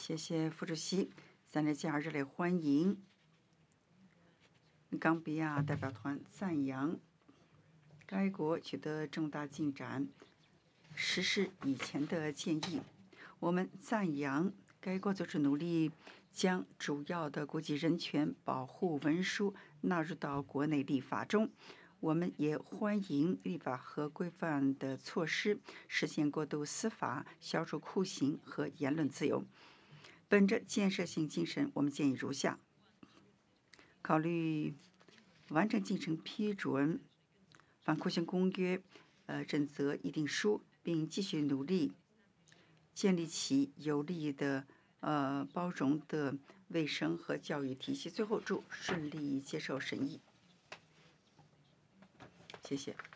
谢谢副主席。三连加热烈欢迎冈比亚代表团赞扬该国取得重大进展，实施以前的建议。我们赞扬该国组织努力将主要的国际人权保护文书纳入到国内立法中。我们也欢迎立法和规范的措施，实现过渡司法、消除酷刑和言论自由。本着建设性精神，我们建议如下：考虑完成进程批准反酷刑公约准则议定书，并继续努力建立起有力的包容的卫生和教育体系。最后，祝顺利接受审议。谢谢。